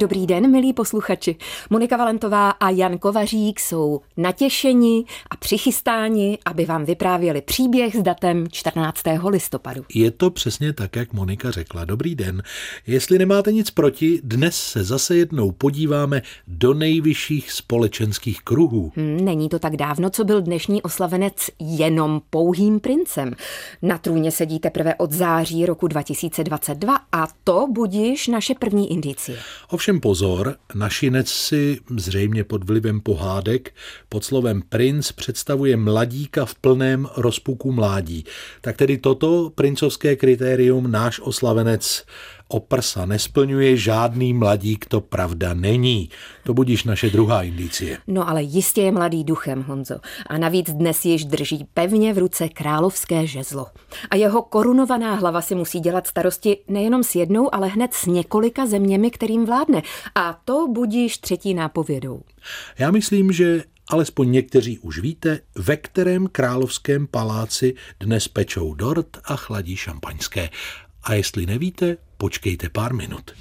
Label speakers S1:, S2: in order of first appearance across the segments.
S1: Dobrý den, milí posluchači. Monika Valentová a Jan Kovařík jsou natěšeni a přichystáni, aby vám vyprávěli příběh s datem 14. listopadu.
S2: Je to přesně tak, jak Monika řekla. Dobrý den. Jestli nemáte nic proti, dnes se zase jednou podíváme do nejvyšších společenských kruhů.
S1: Není to tak dávno, co byl dnešní oslavenec jenom pouhým princem. Na trůně sedí teprve od září roku 2022 a to budiž naše první indicie.
S2: Ovšem pozor, našinec si zřejmě pod vlivem pohádek pod slovem princ představuje mladíka v plném rozpuku mládí. Tak tedy toto princovské kritérium náš oslavenec o prsa nesplňuje, žádný mladík to pravda není. To budiž naše druhá indicie.
S1: No ale jistě je mladý duchem, Honzo. A navíc dnes již drží pevně v ruce královské žezlo. A jeho korunovaná hlava si musí dělat starosti nejenom s jednou, ale hned s několika zeměmi, kterým vládne. A to budiž třetí nápovědou.
S2: Já myslím, že alespoň někteří už víte, ve kterém královském paláci dnes pečou dort a chladí šampaňské. A jestli nevíte, počkejte pár minut.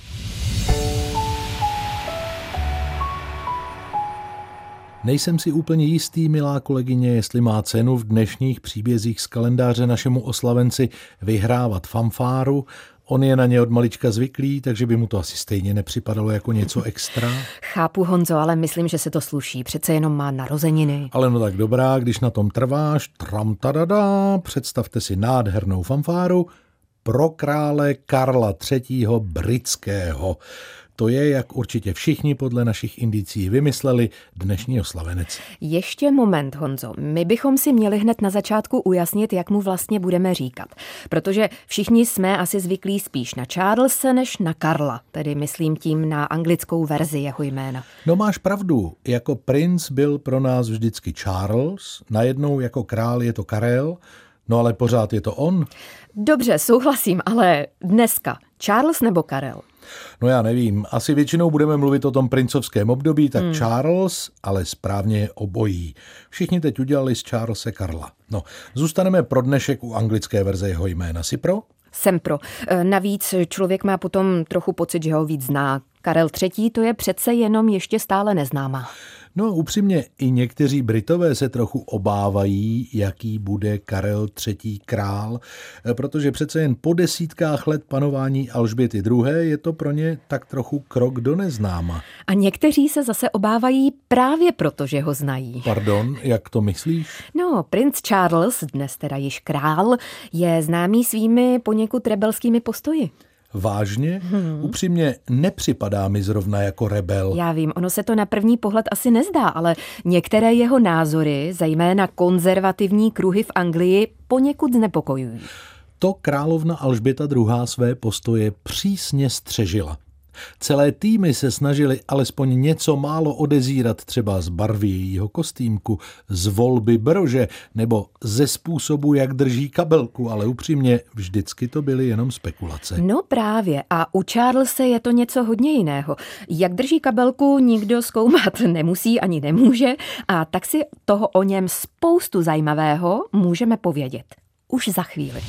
S2: Nejsem si úplně jistý, milá kolegyně, jestli má cenu v dnešních příbězích z kalendáře našemu oslavenci vyhrávat fanfáru. On je na ně od malička zvyklý, takže by mu to asi stejně nepřipadalo jako něco extra.
S1: Chápu, Honzo, ale myslím, že se to sluší. Přece jenom má narozeniny.
S2: Ale no tak dobrá, když na tom trváš, tram-tadadá, představte si nádhernou fanfáru pro krále Karla III. Britského. To je, jak určitě všichni podle našich indicí vymysleli, dnešní oslavenec.
S1: Ještě moment, Honzo. My bychom si měli hned na začátku ujasnit, jak mu vlastně budeme říkat. Protože všichni jsme asi zvyklí spíš na Charlese než na Karla. Tedy myslím tím na anglickou verzi jeho jména.
S2: No máš pravdu. Jako princ byl pro nás vždycky Charles, najednou jako král je to Karel, no ale pořád je to on.
S1: Dobře, souhlasím, ale dneska Charles nebo Karel?
S2: No já nevím, asi většinou budeme mluvit o tom princovském období, tak Charles, ale správně je obojí. Všichni teď udělali z Charlese Karla. No, zůstaneme pro dnešek u anglické verze jeho jména. Jsi pro?
S1: Jsem pro. Navíc člověk má potom trochu pocit, že ho víc zná. Karel III. To je přece jenom ještě stále neznámá.
S2: No upřímně, i někteří Britové se trochu obávají, jaký bude Karel III. Král, protože přece jen po desítkách let panování Alžběty II. Je to pro ně tak trochu krok do neznáma.
S1: A někteří se zase obávají právě proto, že ho znají.
S2: Pardon, jak to myslíš?
S1: No, princ Charles, dnes teda již král, je známý svými poněkud rebelskými postoji.
S2: Vážně? Upřímně nepřipadá mi zrovna jako rebel.
S1: Já vím, ono se to na první pohled asi nezdá, ale některé jeho názory, zejména konzervativní kruhy v Anglii, poněkud znepokojují.
S2: To královna Alžběta II. Své postoje přísně střežila. Celé týmy se snažili alespoň něco málo odezírat třeba z barvy jejího kostýmku, z volby brože nebo ze způsobu, jak drží kabelku, ale upřímně vždycky to byly jenom spekulace.
S1: No právě, a u Charlese je to něco hodně jiného. Jak drží kabelku, nikdo zkoumat nemusí ani nemůže, a tak si toho o něm spoustu zajímavého můžeme povědět. Už za chvíli.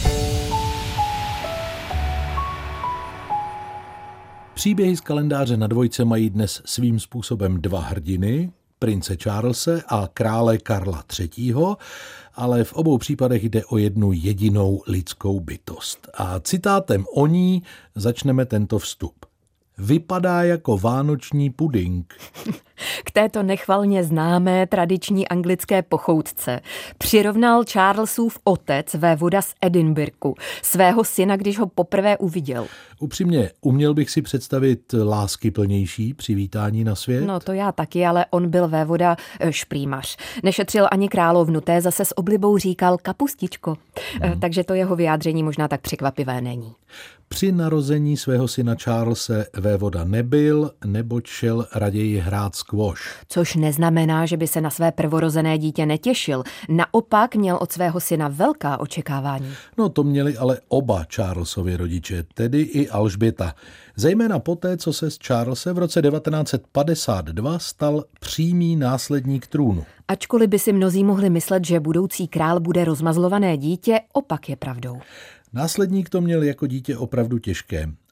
S2: Příběhy z kalendáře na dvojce mají dnes svým způsobem dva hrdiny, prince Charlese a krále Karla III., ale v obou případech jde o jednu jedinou lidskou bytost. A citátem o ní začneme tento vstup. Vypadá jako vánoční puding.
S1: K této nechvalně známé tradiční anglické pochoutce přirovnal Charlesův otec, vévoda z Edinburghu, svého syna, když ho poprvé uviděl.
S2: Upřímně, uměl bych si představit láskyplnější přivítání na svět?
S1: No to já taky, ale on byl vévoda šprýmař. Nešetřil ani královnu, té zase s oblibou říkal kapustičko. Takže to jeho vyjádření možná tak překvapivé není.
S2: Při narození svého syna Charlese vévoda nebyl, neboť šel raději hrát squash.
S1: Což neznamená, že by se na své prvorozené dítě netěšil. Naopak měl od svého syna velká očekávání.
S2: No to měli ale oba Charlesovi rodiče, tedy i Alžběta. Zejména poté, co se z Charlese v roce 1952 stal přímý následník trůnu.
S1: Ačkoliv by si mnozí mohli myslet, že budoucí král bude rozmazlované dítě, opak je pravdou.
S2: Následník to měl jako dítě opravdu těžké.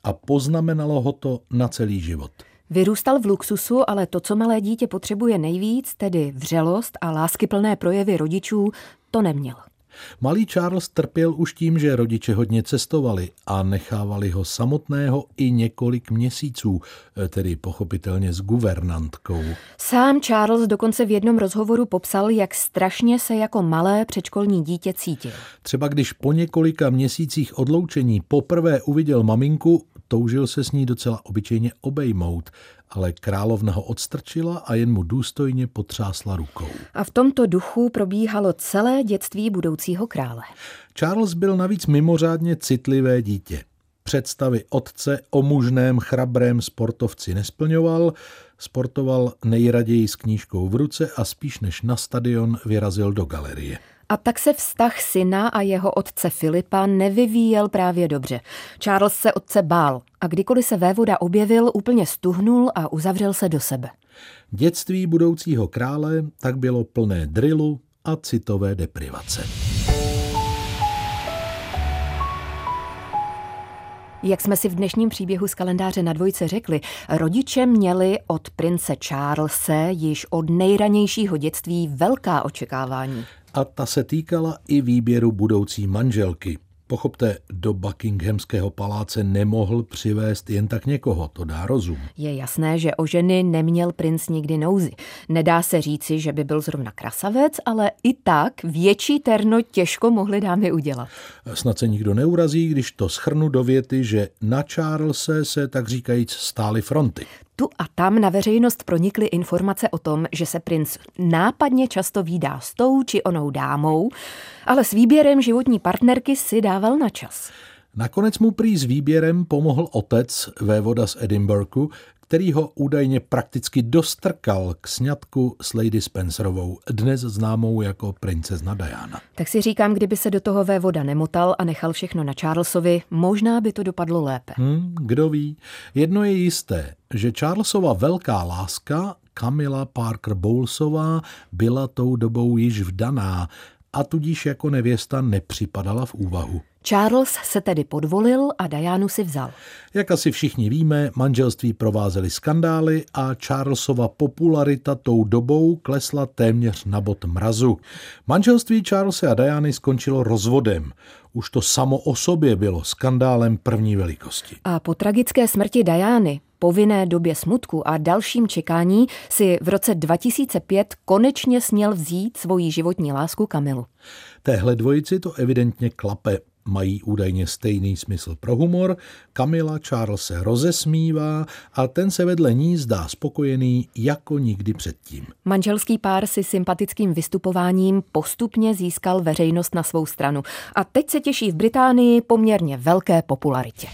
S2: a poznamenalo ho to na celý život.
S1: Vyrůstal v luxusu, ale to, co malé dítě potřebuje nejvíc, tedy vřelost a láskyplné projevy rodičů, to neměl.
S2: Malý Charles trpěl už tím, že rodiče hodně cestovali a nechávali ho samotného i několik měsíců, tedy pochopitelně s guvernantkou.
S1: Sám Charles dokonce v jednom rozhovoru popsal, jak strašně se jako malé předškolní dítě cítil.
S2: Třeba když po několika měsících odloučení poprvé uviděl maminku, toužil se s ní docela obyčejně obejmout, ale královna ho odstrčila a jen mu důstojně potřásla rukou.
S1: A v tomto duchu probíhalo celé dětství budoucího krále.
S2: Charles byl navíc mimořádně citlivé dítě. Představy otce o mužném, chrabrém sportovci nesplňoval, sportoval nejraději s knížkou v ruce a spíš než na stadion vyrazil do galerie.
S1: A tak se vztah syna a jeho otce Filipa nevyvíjel právě dobře. Charles se otce bál a kdykoliv se vévoda objevil, úplně stuhnul a uzavřel se do sebe.
S2: Dětství budoucího krále tak bylo plné drillu a citové deprivace.
S1: Jak jsme si v dnešním příběhu z kalendáře na dvojce řekli, rodiče měli od prince Charlese již od nejranějšího dětství velká očekávání.
S2: A ta se týkala i výběru budoucí manželky. Pochopte, do Buckinghamského paláce nemohl přivést jen tak někoho, to dá rozum.
S1: Je jasné, že o ženy neměl princ nikdy nouzy. Nedá se říci, že by byl zrovna krasavec, ale i tak větší terno těžko mohly dámy udělat.
S2: Snad se nikdo neurazí, když to shrnu do věty, že na Charlese se tak říkajíc stály fronty.
S1: Tu a tam na veřejnost pronikly informace o tom, že se princ nápadně často vídá s tou či onou dámou, ale s výběrem životní partnerky si dával na čas.
S2: Nakonec mu prý s výběrem pomohl otec, vévoda z Edinburghu, který ho údajně prakticky dostrkal k sňatku s Lady Spencerovou, dnes známou jako princezna Diana.
S1: Tak si říkám, kdyby se do toho vévoda nemotal a nechal všechno na Charlesovi, možná by to dopadlo lépe.
S2: Kdo ví. Jedno je jisté, že Charlesova velká láska, Camilla Parker Bowlesová, byla tou dobou již vdaná a tudíž jako nevěsta nepřipadala v úvahu.
S1: Charles se tedy podvolil a Dianu si vzal.
S2: Jak asi všichni víme, manželství provázely skandály a Charlesova popularita tou dobou klesla téměř na bod mrazu. Manželství Charlese a Diany skončilo rozvodem. Už to samo o sobě bylo skandálem první velikosti.
S1: A po tragické smrti Diany, povinné době smutku a dalším čekání si v roce 2005 konečně směl vzít svoji životní lásku Camilu.
S2: Téhle dvojici to evidentně klape. Mají údajně stejný smysl pro humor, Camilla Charlese rozesmívá a ten se vedle ní zdá spokojený jako nikdy předtím.
S1: Manželský pár si sympatickým vystupováním postupně získal veřejnost na svou stranu a teď se těší v Británii poměrně velké popularitě.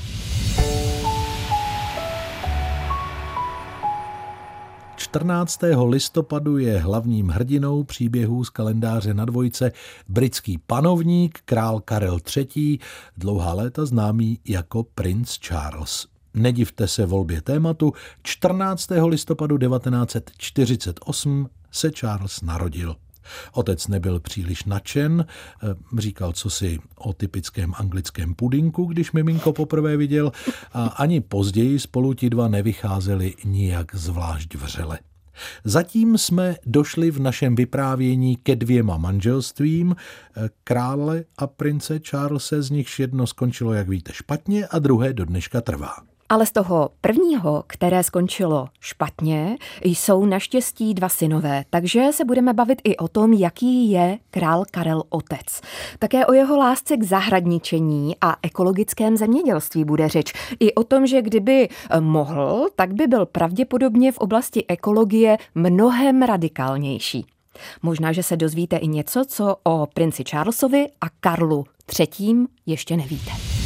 S2: 14. listopadu je hlavním hrdinou příběhů z kalendáře na dvojce britský panovník, král Karel III., dlouhá léta známý jako princ Charles. Nedivte se volbě tématu, 14. listopadu 1948 se Charles narodil. Otec nebyl příliš nadšen, říkal cosi o typickém anglickém pudinku, když miminko poprvé viděl, a ani později spolu ti dva nevycházeli nijak zvlášť vřele. Zatím jsme došli v našem vyprávění ke 2 manželstvím, krále a prince Charlese, z nichž jedno skončilo, jak víte, špatně a druhé do dneška trvá.
S1: Ale z toho prvního, které skončilo špatně, jsou naštěstí 2 synové, takže se budeme bavit i o tom, jaký je král Karel otec. Také o jeho lásce k zahradničení a ekologickém zemědělství bude řeč. I o tom, že kdyby mohl, tak by byl pravděpodobně v oblasti ekologie mnohem radikálnější. Možná, že se dozvíte i něco, co o princi Charlesovi a Karlu III. Ještě nevíte.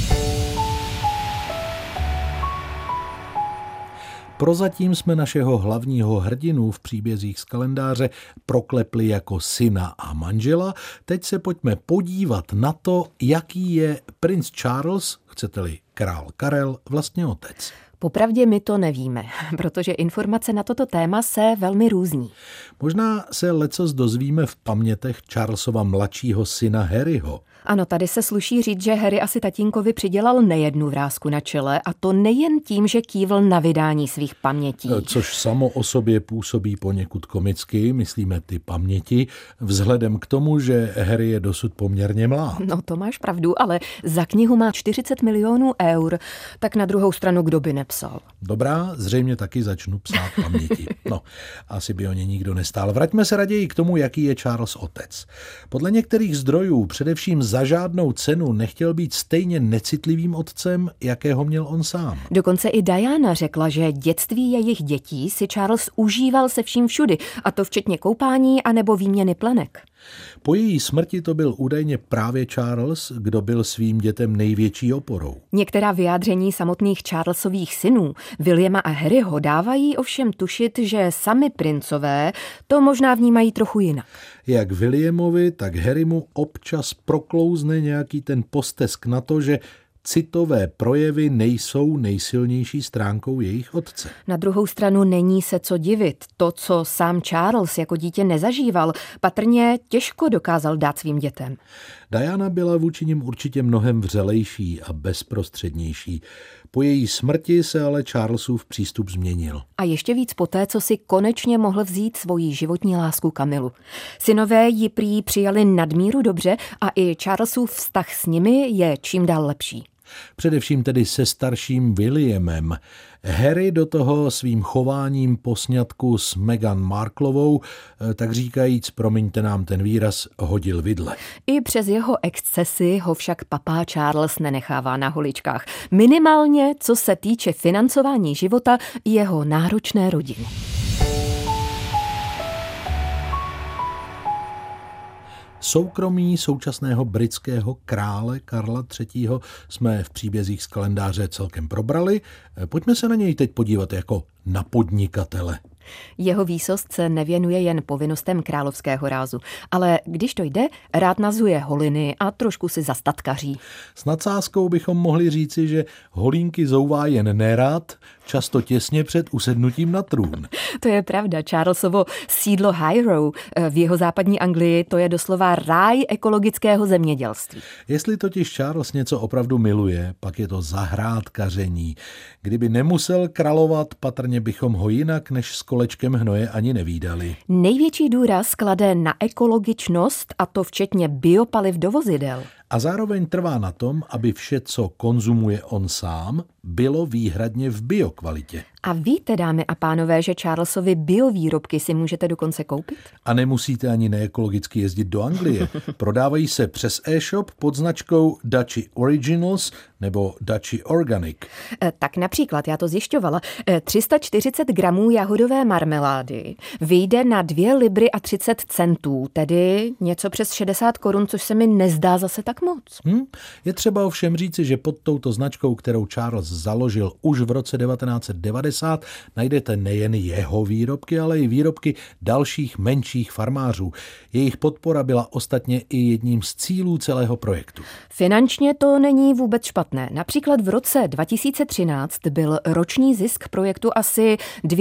S2: Prozatím jsme našeho hlavního hrdinu v příbězích z kalendáře proklepli jako syna a manžela. Teď se pojďme podívat na to, jaký je princ Charles, chcete-li král Karel, vlastně otec.
S1: Popravdě my to nevíme, protože informace na toto téma se velmi různí.
S2: Možná se lecos dozvíme v pamětech Charlesova mladšího syna Harryho.
S1: Ano, tady se sluší říct, že Harry asi tatínkovi přidělal nejednu vrásku na čele, a to nejen tím, že kývl na vydání svých pamětí.
S2: Což samo o sobě působí poněkud komicky, myslíme ty paměti, vzhledem k tomu, že Harry je dosud poměrně mlád.
S1: No to máš pravdu, ale za knihu má 40 milionů eur, tak na druhou stranu kdo by nepsal.
S2: Dobrá, zřejmě taky začnu psát paměti. No, asi by o ně nikdo nestál. Vraťme se raději k tomu, jaký je Charles otec. Podle některých zdrojů především za žádnou cenu nechtěl být stejně necitlivým otcem, jakého měl on sám.
S1: Dokonce i Diana řekla, že dětství jejich dětí si Charles užíval se vším všudy, a to včetně koupání anebo výměny plenek.
S2: Po její smrti to byl údajně právě Charles, kdo byl svým dětem největší oporou.
S1: Některá vyjádření samotných Charlesových synů, Williama a Harryho, dávají ovšem tušit, že sami princové to možná vnímají trochu jinak.
S2: Jak Williamovi, tak Harrymu občas proklouzne nějaký ten postesk na to, že citové projevy nejsou nejsilnější stránkou jejich otce.
S1: Na druhou stranu není se co divit. To, co sám Charles jako dítě nezažíval, patrně těžko dokázal dát svým dětem.
S2: Diana byla vůči nim určitě mnohem vřelejší a bezprostřednější. Po její smrti se ale Charlesův přístup změnil.
S1: A ještě víc poté, co si konečně mohl vzít svoji životní lásku Kamilu. Synové ji prý přijali nadmíru dobře a i Charlesův vztah s nimi je čím dál lepší.
S2: Především tedy se starším Williamem. Harry do toho svým chováním po sňatku s Meghan Marklovou, tak říkajíc, promiňte nám ten výraz, hodil vidle.
S1: I přes jeho excesy ho však papá Charles nenechává na holičkách. Minimálně, co se týče financování života jeho náročné rodiny.
S2: Soukromí současného britského krále Karla III. Jsme v příbězích z kalendáře celkem probrali. Pojďme se na něj teď podívat jako na podnikatele.
S1: Jeho výsost se nevěnuje jen povinnostem královského rázu, ale když to jde, rád nazuje holiny a trošku si zastatkaří.
S2: S nadsázkou bychom mohli říci, že holínky zouvá jen nerad, často těsně před usednutím na trůn.
S1: To je pravda. Charlesovo sídlo Highrow v jihozápadní Anglii, to je doslova ráj ekologického zemědělství.
S2: Jestli totiž Charles něco opravdu miluje, pak je to zahrádkaření. Kdyby nemusel královat, patrně bychom ho jinak než s kolečkem hnoje ani nevídali.
S1: Největší důraz klade na ekologičnost, a to včetně biopaliv do vozidel.
S2: A zároveň trvá na tom, aby vše, co konzumuje on sám, bylo výhradně v biokvalitě.
S1: A víte, dámy a pánové, že Charlesovy biovýrobky si můžete dokonce koupit?
S2: A nemusíte ani neekologicky jezdit do Anglie. Prodávají se přes e-shop pod značkou Duchy Originals nebo Duchy Organic.
S1: Tak například, já to zjišťovala, 340 gramů jahodové marmelády vyjde na 2 libry a 30 centů, tedy něco přes 60 korun, což se mi nezdá zase tak moc.
S2: Je třeba ovšem říci, že pod touto značkou, kterou Charles založil už v roce 1990, najdete nejen jeho výrobky, ale i výrobky dalších menších farmářů. Jejich podpora byla ostatně i jedním z cílů celého projektu.
S1: Finančně to není vůbec špatné. Například v roce 2013 byl roční zisk projektu asi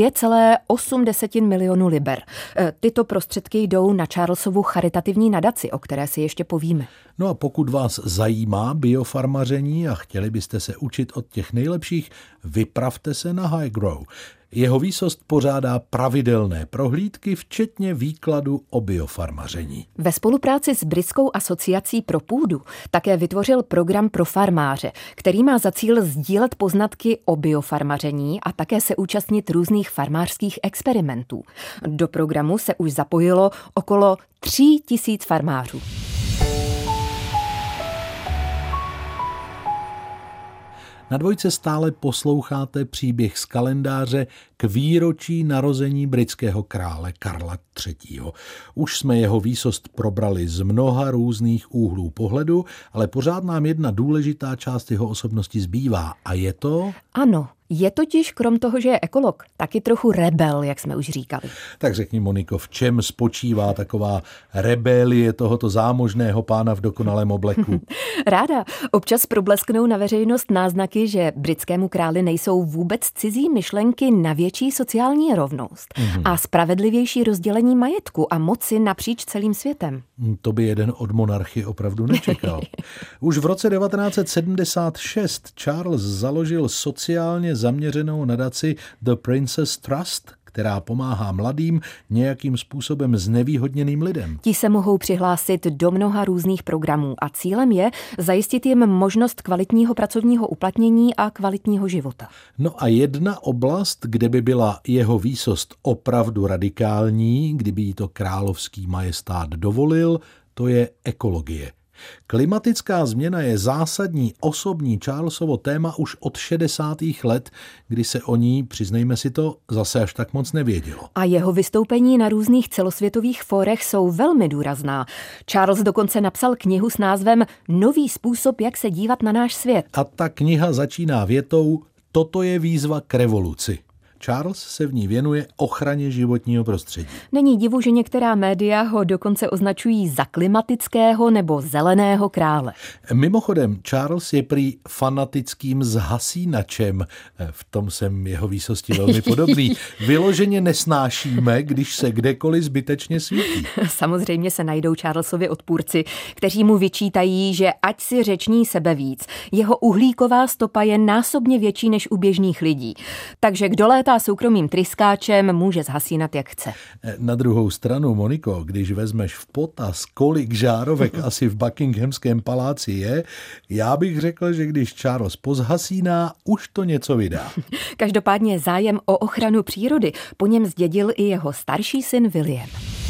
S1: 2,8 milionu liber. Tyto prostředky jdou na Charlesovu charitativní nadaci, o které si ještě povíme.
S2: No a pokud vás zajímá biofarmaření a chtěli byste se učit od těch nejlepších, vypravte se na Highgrow. Jeho výsost pořádá pravidelné prohlídky, včetně výkladu o biofarmaření.
S1: Ve spolupráci s Britskou asociací pro půdu také vytvořil program pro farmáře, který má za cíl sdílet poznatky o biofarmaření a také se účastnit různých farmářských experimentů. Do programu se už zapojilo okolo 3000 farmářů.
S2: Na Dvojce stále posloucháte příběh z kalendáře k výročí narození britského krále Karla III. Už jsme jeho výsost probrali z mnoha různých úhlů pohledu, ale pořád nám jedna důležitá část jeho osobnosti zbývá a je to...
S1: Ano, Je totiž, krom toho, že je ekolog, taky trochu rebel, jak jsme už říkali.
S2: Tak řekni, Moniko, v čem spočívá taková rebelie tohoto zámožného pána v dokonalém obleku?
S1: Ráda. Občas problesknou na veřejnost náznaky, že britskému králi nejsou vůbec cizí myšlenky na větší sociální rovnost a spravedlivější rozdělení majetku a moci napříč celým světem.
S2: To by jeden od monarchy opravdu nečekal. Už v roce 1976 Charles založil sociálně zaměřenou nadaci The Prince's Trust, která pomáhá mladým, nějakým způsobem znevýhodněným lidem.
S1: Ti se mohou přihlásit do mnoha různých programů a cílem je zajistit jim možnost kvalitního pracovního uplatnění a kvalitního života.
S2: No a jedna oblast, kde by byla jeho výsost opravdu radikální, kdyby jí to královský majestát dovolil, to je ekologie. Klimatická změna je zásadní osobní Charlesovo téma už od 60. let, kdy se o ní, přiznejme si to, zase až tak moc nevědělo.
S1: A jeho vystoupení na různých celosvětových fórech jsou velmi důrazná. Charles dokonce napsal knihu s názvem Nový způsob, jak se dívat na náš svět.
S2: A ta kniha začíná větou: Toto je výzva k revoluci. Charles se v ní věnuje ochraně životního prostředí.
S1: Není divu, že některá média ho dokonce označují za klimatického nebo zeleného krále.
S2: Mimochodem, Charles je prý fanatickým zhasínačem. V tom jsem jeho výsosti velmi podobný. Vyloženě nesnášíme, když se kdekoliv zbytečně svítí.
S1: Samozřejmě se najdou Charlesovi odpůrci, kteří mu vyčítají, že ať si řeční sebe víc. Jeho uhlíková stopa je násobně větší než u běžných lidí. Takže kdo létá soukromým tryskáčem, může zhasínat, jak chce.
S2: Na druhou stranu, Moniko, když vezmeš v potaz, kolik žárovek asi v Buckinghamském paláci je, já bych řekl, že když Charles pozhasíná, už to něco vydá.
S1: Každopádně zájem o ochranu přírody po něm zdědil i jeho starší syn William.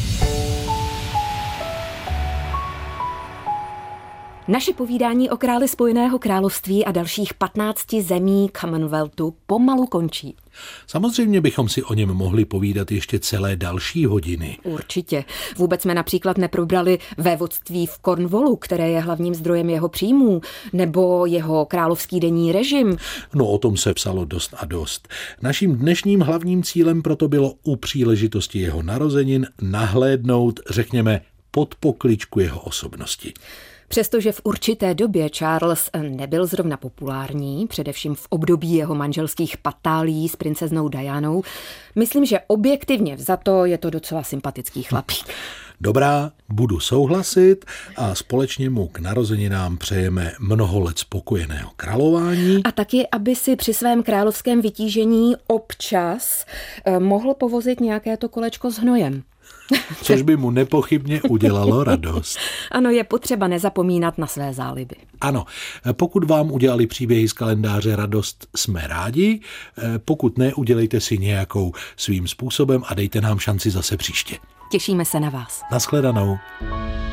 S1: Naše povídání o králi Spojeného království a dalších 15 zemí Commonwealthu pomalu končí.
S2: Samozřejmě bychom si o něm mohli povídat ještě celé další hodiny.
S1: Určitě. Vůbec jsme například neprobrali vévodství v Cornwallu, které je hlavním zdrojem jeho příjmů, nebo jeho královský denní režim.
S2: No, o tom se psalo dost a dost. Naším dnešním hlavním cílem proto bylo u příležitosti jeho narozenin nahlédnout, řekněme, pod pokličku jeho osobnosti.
S1: Přestože v určité době Charles nebyl zrovna populární, především v období jeho manželských patálí s princeznou Dianou, myslím, že objektivně vzato je to docela sympatický chlapík.
S2: Dobrá, budu souhlasit a společně mu k narozeninám přejeme mnoho let spokojeného králování.
S1: A taky, aby si při svém královském vytížení občas mohl povozit nějaké to kolečko s hnojem.
S2: Což by mu nepochybně udělalo radost.
S1: Ano, je potřeba nezapomínat na své záliby.
S2: Ano, pokud vám udělali příběhy z kalendáře radost, jsme rádi. Pokud ne, udělejte si nějakou svým způsobem a dejte nám šanci zase příště.
S1: Těšíme se na vás.
S2: Naschledanou.